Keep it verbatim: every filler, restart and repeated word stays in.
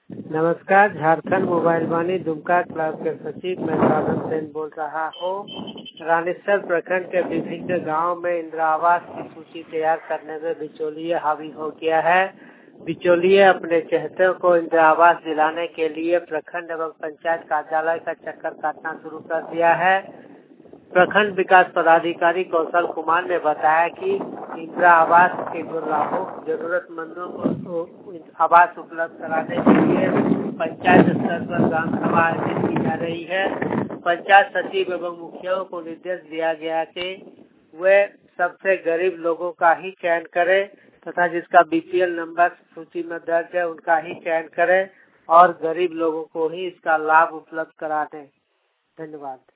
नमस्कार, Jharkhand mobile Vaani Dumka club के सचिव मैं साधन सेन बोल रहा हूँ। रानीसर प्रखंड के विभिन्न गांव में इंदिरा आवास की सूची तैयार करने में बिचौलिया हावी हो गया है। बिचौलिया अपने चहेतों को इंदिरा आवास दिलाने के लिए प्रखंड एवं पंचायत कार्यालय का चक्कर काटना शुरू कर दिया है। प्रखंड विकास पदाधिकारी कौशल कुमार ने बताया कि इंदिरा आवास के जो लाभुक जरूरतमंदों को आवास उपलब्ध कराने के लिए पंचायत स्तर पर ग्राम सभा आयोजित की जा रही है। पंचायत सचिव एवं मुखियाओं को निर्देश दिया गया कि वे सबसे गरीब लोगों का ही चयन करें तथा जिसका बीपीएल नंबर सूची में दर्ज है उनका ही चयन करें और गरीब लोगों को ही इसका लाभ उपलब्ध करा दें। धन्यवाद।